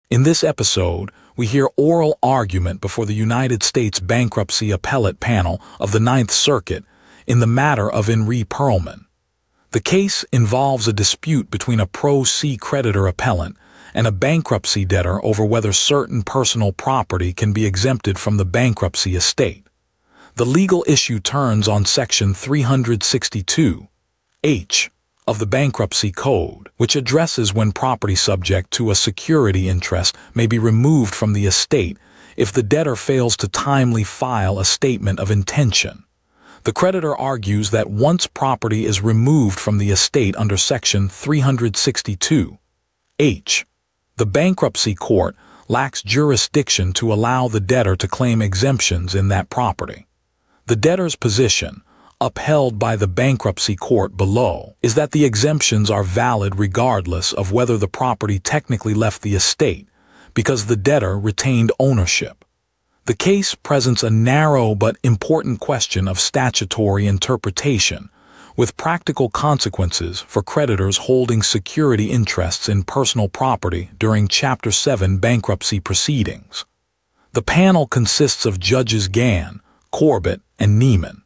In this episode, we hear oral argument before the United States Bankruptcy Appellate Panel of the Ninth Circuit in the matter of In re Perlman. The case involves a dispute between a pro se creditor appellant and a bankruptcy debtor over whether certain personal property can be exempted from the bankruptcy estate. The legal issue turns on Section 362H of the Bankruptcy Code, which addresses when property subject to a security interest may be removed from the estate if the debtor fails to timely file a statement of intention. The creditor argues that once property is removed from the estate under Section 362H, the bankruptcy court lacks jurisdiction to allow the debtor to claim exemptions in that property. The debtor's position, upheld by the bankruptcy court below, is that the exemptions are valid regardless of whether the property technically left the estate, because the debtor retained ownership. The case presents a narrow but important question of statutory interpretation, with practical consequences for creditors holding security interests in personal property during Chapter 7 bankruptcy proceedings. The panel consists of Judges Gann, Corbett, and Neiman.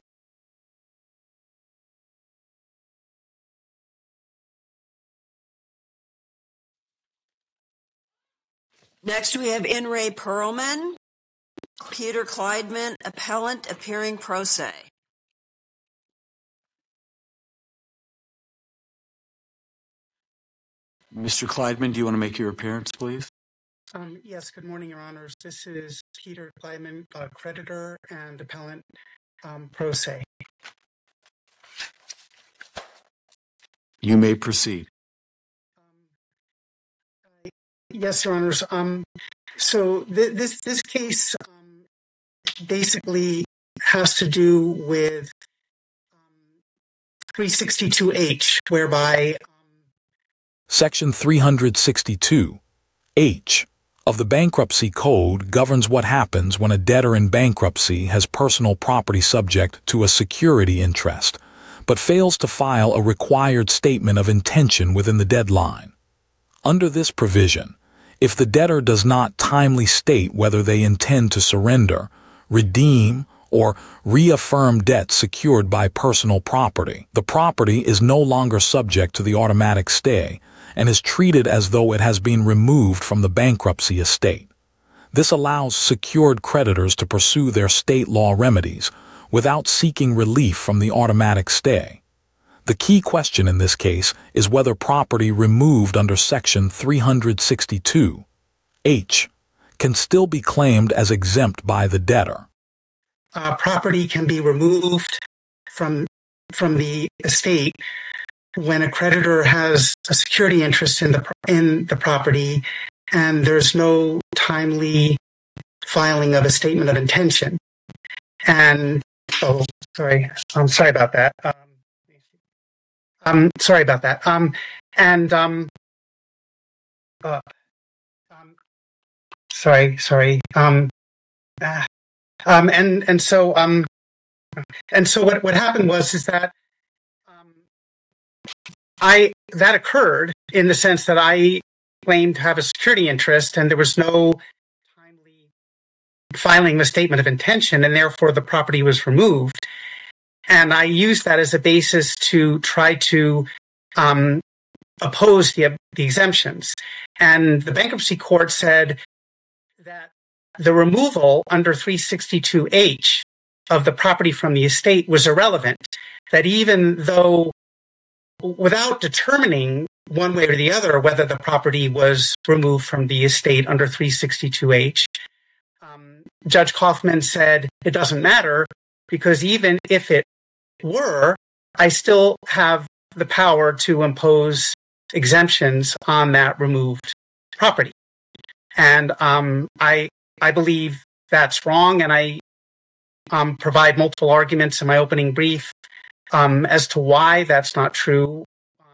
Next, we have In re Perlman, Peter Kleidman, appellant, appearing pro se. Mr. Kleidman, do you want to make your appearance, please? Yes, good morning, Your Honors. This is Peter Kleidman, creditor and appellant, pro se. You may proceed. Yes, Your Honors. So this case basically has to do with 362H, whereby Section 362H of the Bankruptcy Code governs what happens when a debtor in bankruptcy has personal property subject to a security interest, but fails to file a required statement of intention within the deadline. Under this provision, if the debtor does not timely state whether they intend to surrender, redeem, or reaffirm debt secured by personal property, the property is no longer subject to the automatic stay and is treated as though it has been removed from the bankruptcy estate. This allows secured creditors to pursue their state law remedies without seeking relief from the automatic stay. The key question in this case is whether property removed under Section 362H can still be claimed as exempt by the debtor. Property can be removed from the estate when a creditor has a security interest in the property and there's no timely filing of a statement of intention. And sorry about that. Sorry about that. So what happened was that that occurred in the sense that I claimed to have a security interest and there was no timely filing the statement of intention, and therefore the property was removed. And I used that as a basis to try to oppose the exemptions. And the bankruptcy court said that the removal under 362H of the property from the estate was irrelevant, that even though, without determining one way or the other whether the property was removed from the estate under 362H, Judge Kaufman said it doesn't matter, because even if it were, I still have the power to impose exemptions on that removed property. And I believe that's wrong, and I provide multiple arguments in my opening brief as to why that's not true.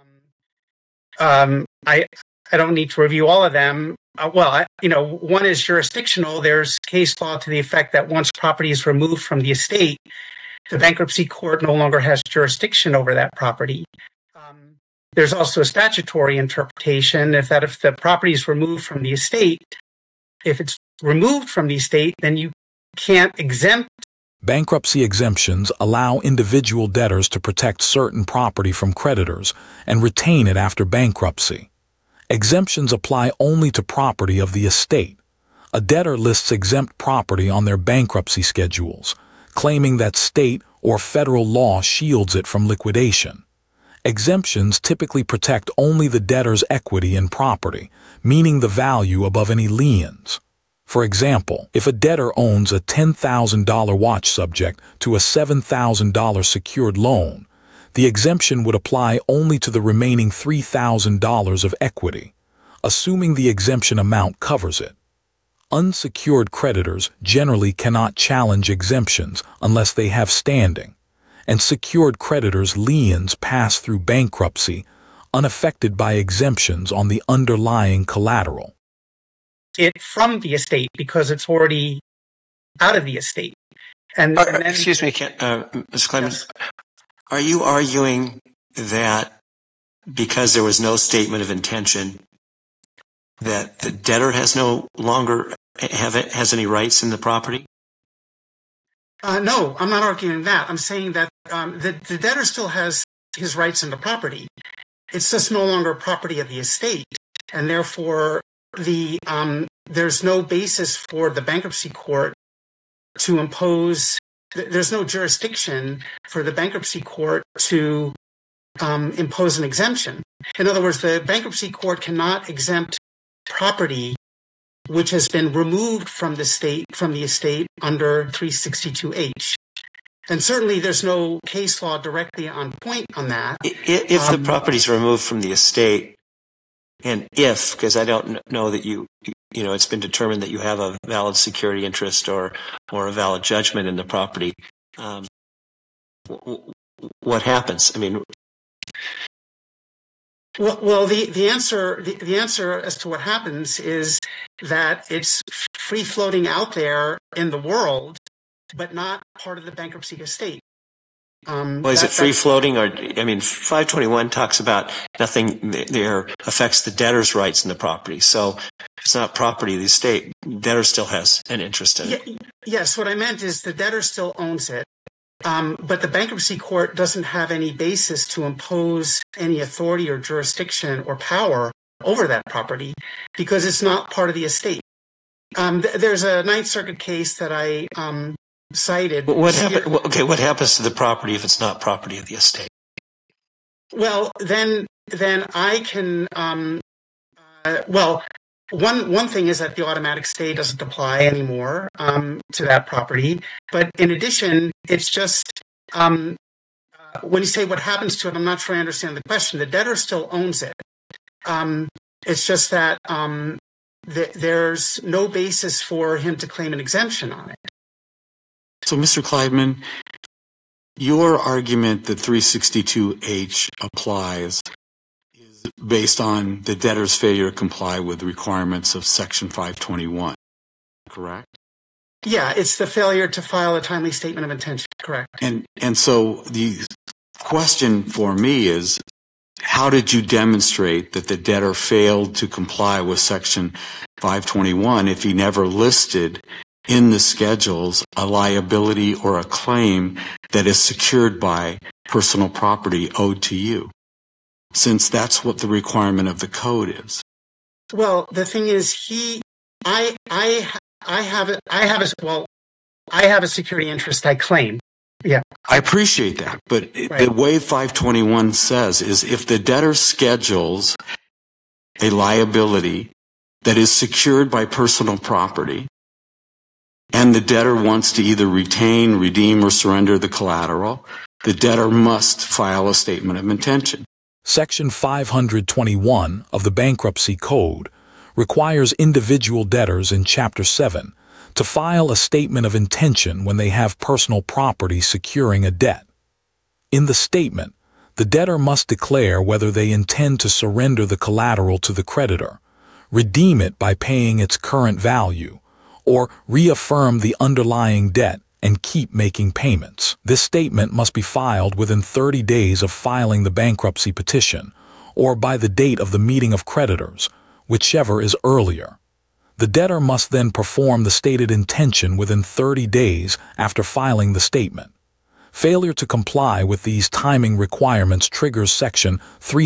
I don't need to review all of them. One is jurisdictional. There's case law to the effect that once property is removed from the estate, the bankruptcy court no longer has jurisdiction over that property. there's also a statutory interpretation if the property is removed from the estate, if it's removed from the estate, then you can't exempt. Bankruptcy exemptions allow individual debtors to protect certain property from creditors and retain it after bankruptcy. Exemptions apply only to property of the estate. A debtor lists exempt property on their bankruptcy schedules, claiming that state or federal law shields it from liquidation. Exemptions typically protect only the debtor's equity in property, meaning the value above any liens. For example, if a debtor owns a $10,000 watch subject to a $7,000 secured loan, the exemption would apply only to the remaining $3,000 of equity, assuming the exemption amount covers it. Unsecured creditors generally cannot challenge exemptions unless they have standing, and secured creditors' liens pass through bankruptcy unaffected by exemptions on the underlying collateral. It from the estate because it's already out of the estate. And then, excuse me, Mr. Kleiman, yes. Are you arguing that because there was no statement of intention that the debtor has no longer has any rights in the property? No, I'm not arguing that. I'm saying that the debtor still has his rights in the property. It's just no longer property of the estate, and therefore there's no basis for the bankruptcy court to impose. There's no jurisdiction for the bankruptcy court to impose an exemption. In other words, the bankruptcy court cannot exempt property which has been removed from the estate under 362H. And certainly there's no case law directly on point on that. If the property is removed from the estate, and because I don't know that it's been determined that you have a valid security interest or a valid judgment in the property, what happens? I mean, well, the answer as to what happens is that it's free floating out there in the world, but not part of the bankruptcy estate. Is it free floating, or 521 talks about nothing there affects the debtor's rights in the property. So if it's not property of the estate, the debtor still has an interest in it. Yes, what I meant is the debtor still owns it, but the bankruptcy court doesn't have any basis to impose any authority or jurisdiction or power over that property because it's not part of the estate. There's a Ninth Circuit case that I cited. What happens to the property if it's not property of the estate? Well, then I can. One thing is that the automatic stay doesn't apply anymore to that property. But in addition, it's just when you say what happens to it, I'm not sure I understand the question. The debtor still owns it. It's just that there's no basis for him to claim an exemption on it. So, Mr. Kleidman, your argument that 362H applies is based on the debtor's failure to comply with the requirements of Section 521, correct? Yeah, it's the failure to file a timely statement of intention, correct. And so the question for me is, how did you demonstrate that the debtor failed to comply with Section 521 if he never listed in the schedules a liability or a claim that is secured by personal property owed to you, since that's what the requirement of the code is? Well, the thing is, I have a security interest I claim. Yeah. I appreciate that, but Right. The way 521 says is if the debtor schedules a liability that is secured by personal property, and the debtor wants to either retain, redeem, or surrender the collateral, the debtor must file a statement of intention. Section 521 of the Bankruptcy Code requires individual debtors in Chapter 7 to file a statement of intention when they have personal property securing a debt. In the statement, the debtor must declare whether they intend to surrender the collateral to the creditor, redeem it by paying its current value, or reaffirm the underlying debt and keep making payments. This statement must be filed within 30 days of filing the bankruptcy petition, or by the date of the meeting of creditors, whichever is earlier. The debtor must then perform the stated intention within 30 days after filing the statement. Failure to comply with these timing requirements triggers Section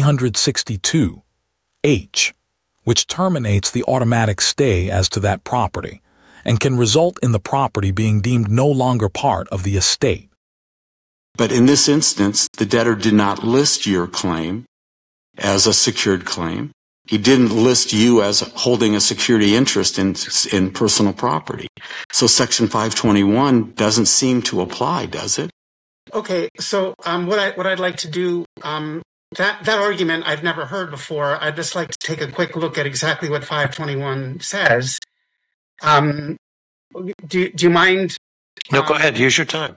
362H, which terminates the automatic stay as to that property, and can result in the property being deemed no longer part of the estate. But in this instance, the debtor did not list your claim as a secured claim. He didn't list you as holding a security interest in personal property. So Section 521 doesn't seem to apply, does it? Okay, so what I'd like to do, that argument I've never heard before. I'd just like to take a quick look at exactly what 521 says. Do you mind? No, go ahead. Use your time.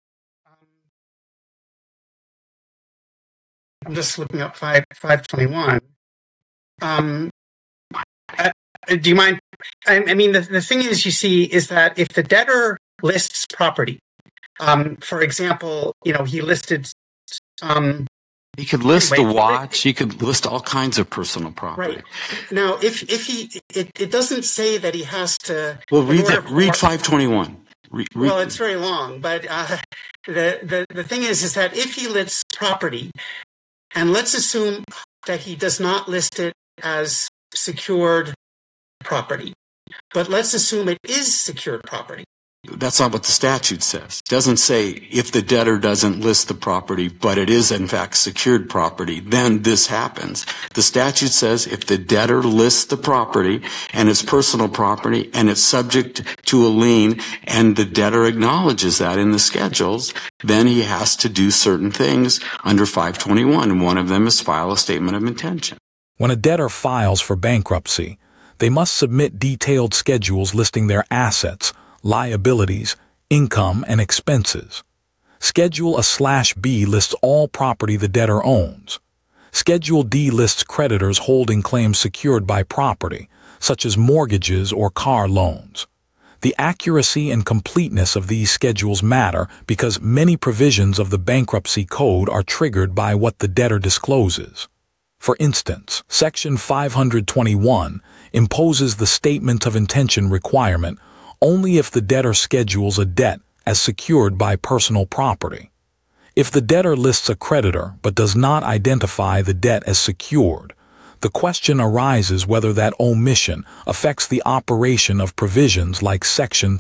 I'm just looking up 521. Do you mind? I mean, the thing is, you see, is that if the debtor lists property, for example, he listed. He could list the watch. He could list all kinds of personal property. Right. Now, if it doesn't say that he has to. Well, read 521. Well, it's very long, but the thing is that if he lists property, and let's assume that he does not list it as secured property, but let's assume it is secured property. That's not what the statute says. It doesn't say if the debtor doesn't list the property, but it is in fact secured property, then this happens. The statute says if the debtor lists the property and it's personal property and it's subject to a lien and the debtor acknowledges that in the schedules, then he has to do certain things under 521, and one of them is file a statement of intention. When a debtor files for bankruptcy, they must submit detailed schedules listing their assets, liabilities, income, and expenses. Schedule A/B lists all property the debtor owns. Schedule D lists creditors holding claims secured by property, such as mortgages or car loans. The accuracy and completeness of these schedules matter because many provisions of the Bankruptcy Code are triggered by what the debtor discloses. For instance, Section 521 imposes the statement of intention requirement only if the debtor schedules a debt as secured by personal property. If the debtor lists a creditor but does not identify the debt as secured, the question arises whether that omission affects the operation of provisions like Section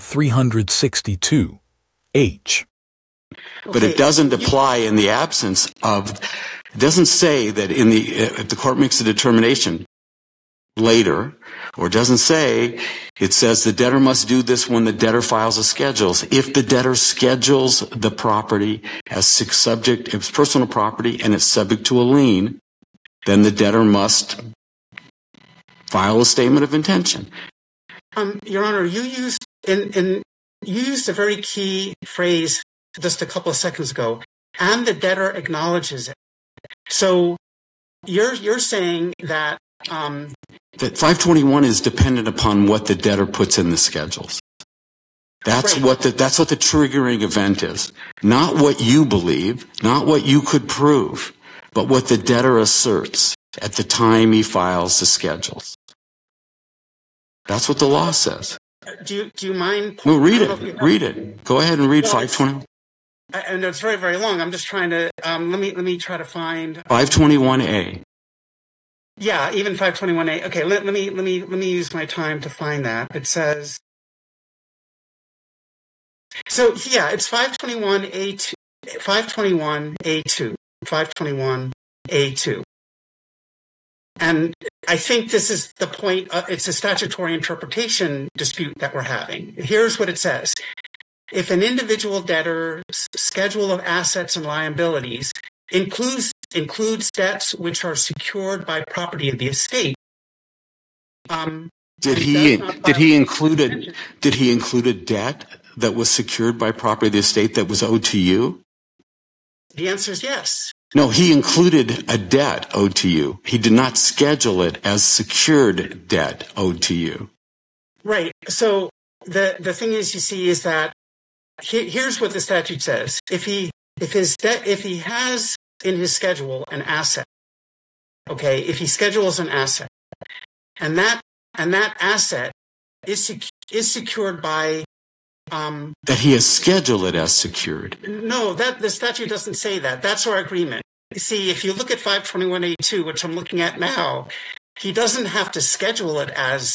362H. But it doesn't apply in the absence of, it doesn't say that if the court makes a determination later, or it doesn't say, it says the debtor must do this when the debtor files the schedules. If the debtor schedules the property as subject, if it's personal property and it's subject to a lien, then the debtor must file a statement of intention. Your Honor, you used you used a very key phrase just a couple of seconds ago, and the debtor acknowledges it. So you're saying that that 521 is dependent upon what the debtor puts in the schedules. That's right. That's what the triggering event is. Not what you believe, not what you could prove, but what the debtor asserts at the time he files the schedules. That's what the law says. Do you mind? Well, read it. Go ahead and read 521. And it's very, very long. I'm just trying to let me try to find 521A. Yeah, even 521A. Okay, let me use my time to find that. It says, so yeah, it's 521A2, 521A2. And I think this is the point. It's a statutory interpretation dispute that we're having. Here's what it says. If an individual debtor's schedule of assets and liabilities includes debts which are secured by property of the estate. Did he include a debt that was secured by property of the estate that was owed to you? The answer is yes. No, he included a debt owed to you. He did not schedule it as secured debt owed to you. Right. So the thing is, you see, is that here's what the statute says. If he has in his schedule an asset okay, if he schedules an asset, and that asset is secured by that he has scheduled it as secured. No, that the statute doesn't say that. That's our agreement. You see, if you look at 521A2, which I'm looking at now, he doesn't have to schedule it as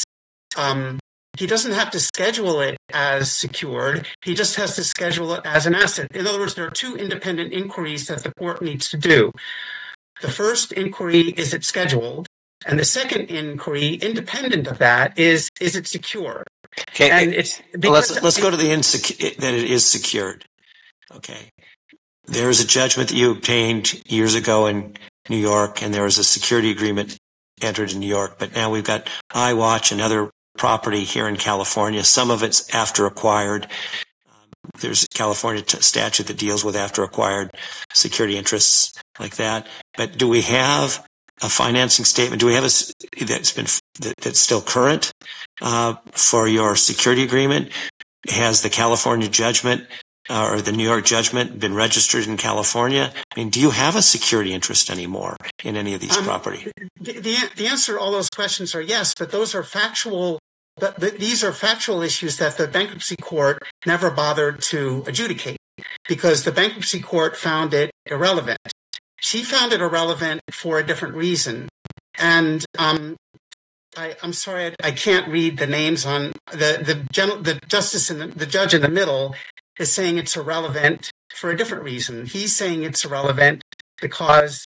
secured. He just has to schedule it as an asset. In other words, there are two independent inquiries that the court needs to do. The first inquiry, is it scheduled? And the second inquiry, independent of that, is it secure? Okay, and let's go to the that it is secured. Okay, there is a judgment that you obtained years ago in New York, and there was a security agreement entered in New York. But now we've got iWatch and other property here in California. Some of it's after acquired. There's a California statute that deals with after acquired security interests like that. But do we have a financing statement? Do we have that's still current for your security agreement? Has the California judgment or the New York judgment been registered in California? I mean, do you have a security interest anymore in any of these property? The answer to all those questions are yes, but those are factual. But these are factual issues that the bankruptcy court never bothered to adjudicate because the bankruptcy court found it irrelevant. She found it irrelevant for a different reason. And I'm sorry, I can't read the names on the justice and the judge in the middle is saying it's irrelevant for a different reason. He's saying it's irrelevant because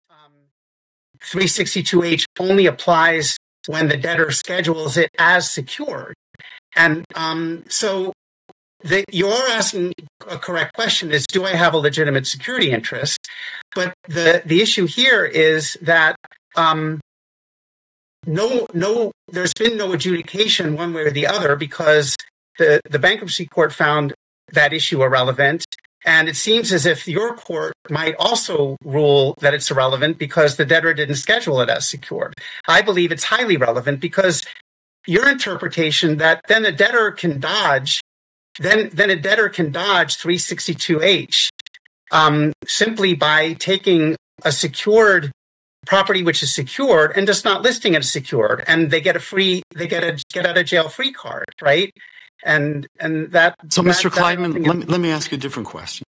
362H only applies when the debtor schedules it as secured. And so you're asking a correct question is, do I have a legitimate security interest? But the issue here is that there's been no adjudication one way or the other because the bankruptcy court found that issue irrelevant. And it seems as if your court might also rule that it's irrelevant because the debtor didn't schedule it as secured. I believe it's highly relevant because your interpretation that then a debtor can dodge, then a debtor can dodge 362H simply by taking a secured property which is secured and just not listing it as secured, and they get a get out of jail free card, right? And that. So, Mr. Kleidman, let me ask you a different question.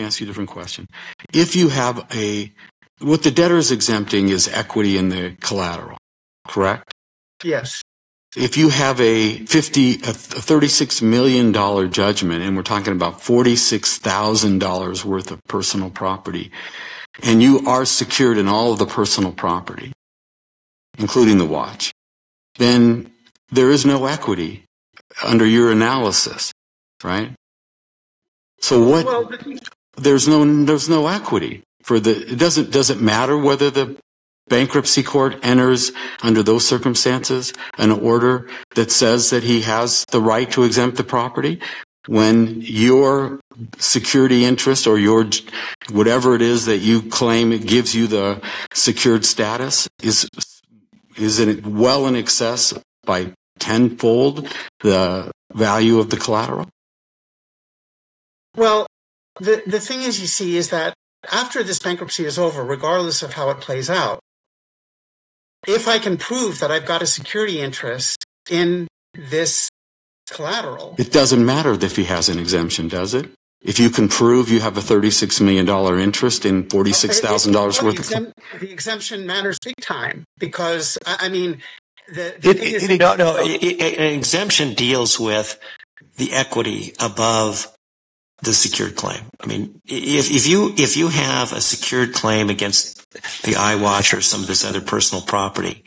If you have what the debtor is exempting is equity in the collateral, correct? Yes. If you have a $36 million judgment, and we're talking about $46,000 worth of personal property, and you are secured in all of the personal property, including the watch, then there is no equity under your analysis, right? So what? Well, there's no equity for the. Does it matter whether the bankruptcy court enters under those circumstances an order that says that he has the right to exempt the property when your security interest or your whatever it is that you claim it gives you the secured status is it well in excess by tenfold the value of the collateral? Well, the thing is, you see, is that after this bankruptcy is over, regardless of how it plays out, if I can prove that I've got a security interest in this collateral. It doesn't matter if he has an exemption, does it? If you can prove you have a $36 million interest in $46,000 worth of... The exemption matters big time because, I mean... an exemption deals with the equity above the secured claim. I mean, if you have a secured claim against the iWatch or some of this other personal property,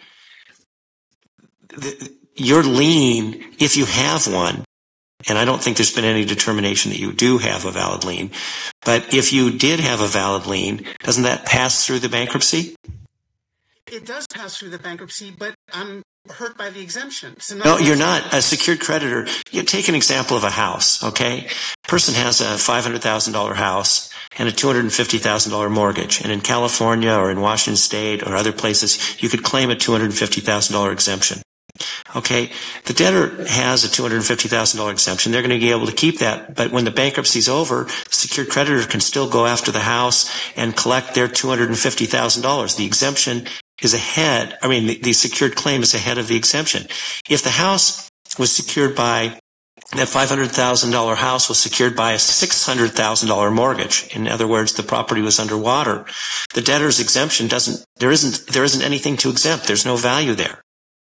your lien, if you have one, and I don't think there's been any determination that you do have a valid lien, but if you did have a valid lien, doesn't that pass through the bankruptcy? It does pass through the bankruptcy, but I'm hurt by the exemption. So no, you're not. A secured creditor, you take an example of a house, okay? Person has a $500,000 house and a $250,000 mortgage. And in California or in Washington State or other places, you could claim a $250,000 exemption. Okay, the debtor has a $250,000 exemption. They're going to be able to keep that. But when the bankruptcy's over, the secured creditor can still go after the house and collect their $250,000. The exemption is ahead. I mean, the secured claim is ahead of the exemption. If the house was secured by that $500,000 house was secured by a $600,000 mortgage. In other words, the property was underwater. The debtor's exemption there isn't anything to exempt. There's no value there.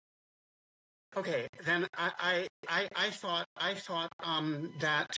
Okay, then I thought that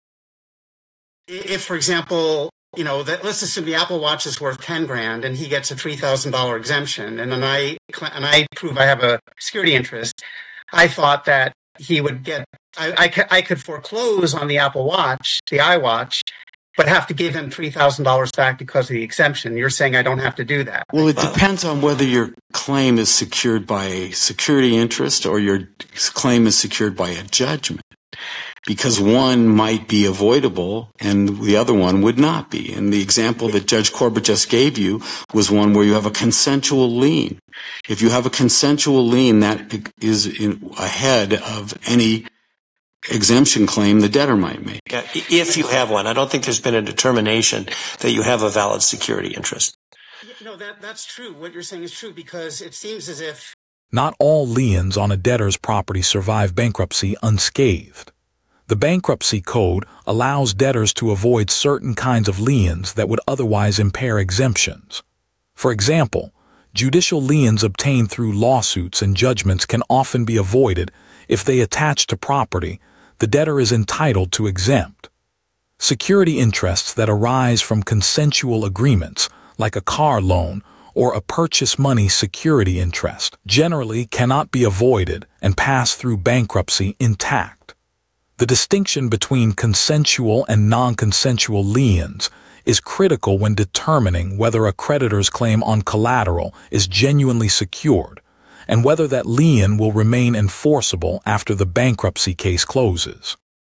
if, for example, let's assume the Apple Watch is worth $10,000 and he gets a $3,000 exemption, and then I prove I have a security interest. I thought that he would get. I could foreclose on the Apple Watch, the iWatch, but have to give him $3,000 back because of the exemption. You're saying I don't have to do that. Well, it depends on whether your claim is secured by a security interest or your claim is secured by a judgment. Because one might be avoidable and the other one would not be. And the example that Judge Corbett just gave you was one where you have a consensual lien. If you have a consensual lien, that is ahead of any exemption claim the debtor might make. Yeah, if you have one. I don't think there's been a determination that you have a valid security interest. No, that's true. What you're saying is true, because it seems as if not all liens on a debtor's property survive bankruptcy unscathed. The Bankruptcy Code allows debtors to avoid certain kinds of liens that would otherwise impair exemptions. For example, judicial liens obtained through lawsuits and judgments can often be avoided if they attach to property the debtor is entitled to exempt. Security interests that arise from consensual agreements, like a car loan or a purchase money security interest, generally cannot be avoided and pass through bankruptcy intact. The distinction between consensual and non-consensual liens is critical when determining whether a creditor's claim on collateral is genuinely secured and whether that lien will remain enforceable after the bankruptcy case closes.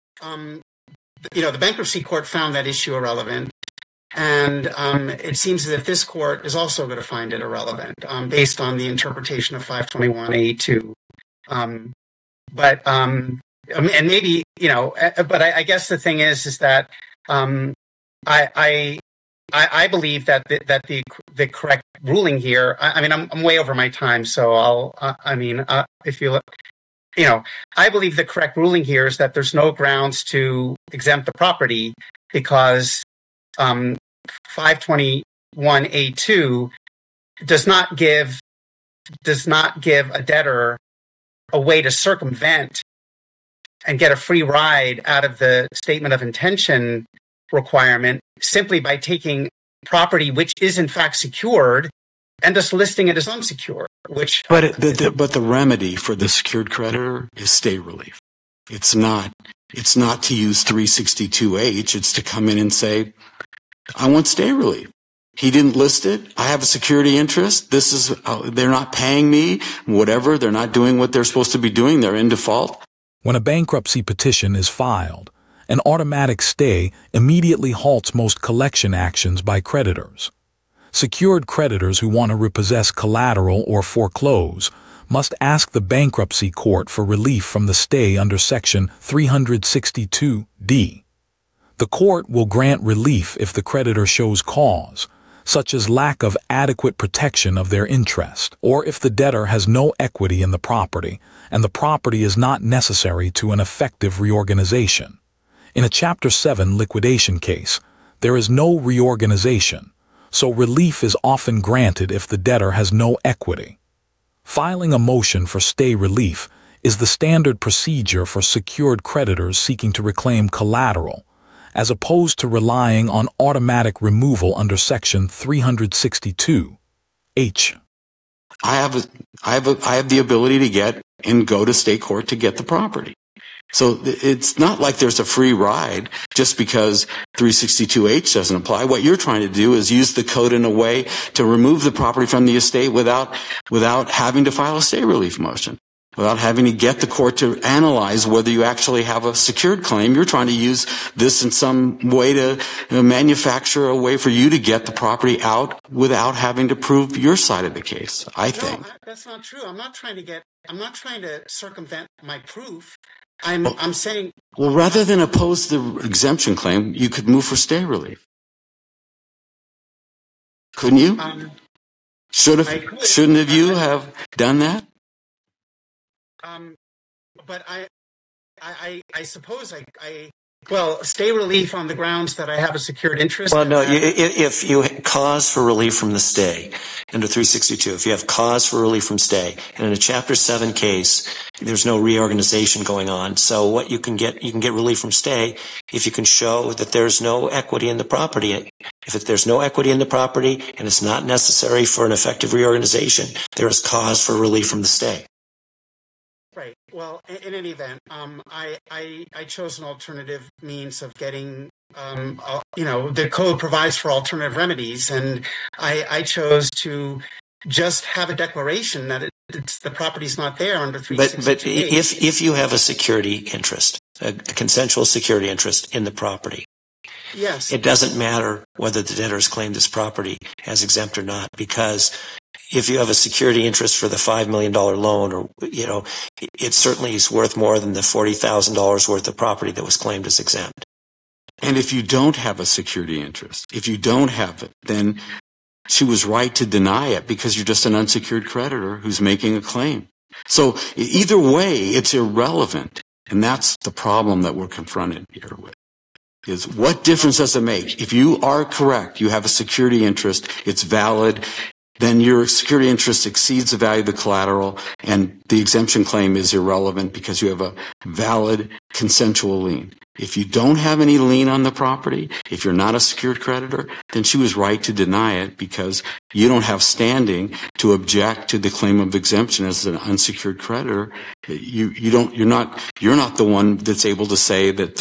The bankruptcy court found that issue irrelevant, and it seems as if this court is also going to find it irrelevant based on the interpretation of 521A2. And maybe, but I guess the thing is that I believe that the correct ruling here. I'm way over my time, so if you look, I believe the correct ruling here is that there's no grounds to exempt the property because 521A2 does not give a debtor a way to circumvent and get a free ride out of the statement of intention requirement simply by taking property which is in fact secured and just listing it as unsecured. But the remedy for the secured creditor is stay relief. It's not to use 362H. It's to come in and say, I want stay relief. He didn't list it. I have a security interest. They're not paying me. Whatever. They're not doing what they're supposed to be doing. They're in default. When a bankruptcy petition is filed, an automatic stay immediately halts most collection actions by creditors. Secured creditors who want to repossess collateral or foreclose must ask the bankruptcy court for relief from the stay under Section 362D. The court will grant relief if the creditor shows cause, such as lack of adequate protection of their interest, or if the debtor has no equity in the property and the property is not necessary to an effective reorganization. In a Chapter 7 liquidation case, there is no reorganization, so relief is often granted if the debtor has no equity. Filing a motion for stay relief is the standard procedure for secured creditors seeking to reclaim collateral, as opposed to relying on automatic removal under Section 362H. I have the ability to get and go to state court to get the property. So it's not like there's a free ride just because 362H doesn't apply. What you're trying to do is use the code in a way to remove the property from the estate without having to file a stay relief motion, without having to get the court to analyze whether you actually have a secured claim. You're trying to use this in some way to manufacture a way for you to get the property out without having to prove your side of the case, I think. No, that's not true. I'm not trying to circumvent my proof. I'm saying... Well, rather than oppose the exemption claim, you could move for stay relief. Couldn't you? Shouldn't have you have done that? But I suppose well, stay relief on the grounds that I have a secured interest. Well, no, if you cause for relief from the stay under 362, if you have cause for relief from stay, and in a Chapter 7 case, there's no reorganization going on. So what you can get relief from stay if you can show that there's no equity in the property. If there's no equity in the property and it's not necessary for an effective reorganization, there is cause for relief from the stay. Right. Well, in any event, I chose an alternative means of getting, the code provides for alternative remedies, and I chose to just have a declaration that the property's not there under 362. But if you have a security interest, a consensual security interest in the property, yes, it doesn't matter whether the debtor has claimed this property as exempt or not, because if you have a security interest for the $5 million loan, or, it certainly is worth more than the $40,000 worth of property that was claimed as exempt. And if you don't have a security interest, if you don't have it, then she was right to deny it because you're just an unsecured creditor who's making a claim. So either way, it's irrelevant. And that's the problem that we're confronted here with. Is what difference does it make? If you are correct, you have a security interest, it's valid, then your security interest exceeds the value of the collateral, and the exemption claim is irrelevant because you have a valid consensual lien. If you don't have any lien on the property, if you're not a secured creditor, then she was right to deny it because you don't have standing to object to the claim of exemption as an unsecured creditor. You're not the one that's able to say that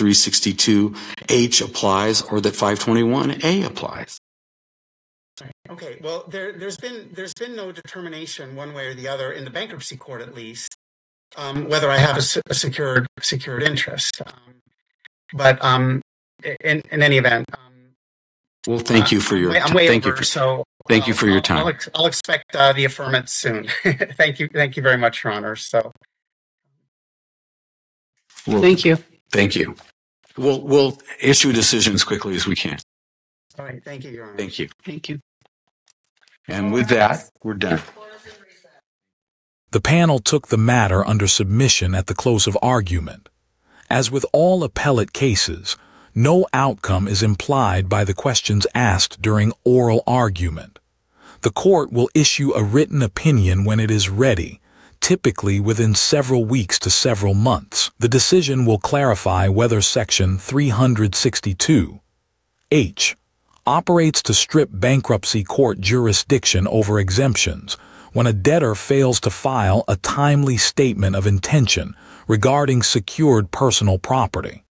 362H applies or that 521A applies. Okay. Well, there's been no determination one way or the other in the bankruptcy court, at least, whether I have a secured interest. But in any event, well, thank you for your. I'm way thank over, you. So thank you for your time. I'll expect the affirmance soon. Thank you very much, Your Honor. So, thank you. Thank you. We'll issue a decision as quickly as we can. All right. Thank you, Your Honor. Thank you. Thank you. And with that, we're done. The panel took the matter under submission at the close of argument. As with all appellate cases, no outcome is implied by the questions asked during oral argument. The court will issue a written opinion when it is ready, typically within several weeks to several months. The decision will clarify whether Section 362H operates to strip bankruptcy court jurisdiction over exemptions when a debtor fails to file a timely statement of intention regarding secured personal property.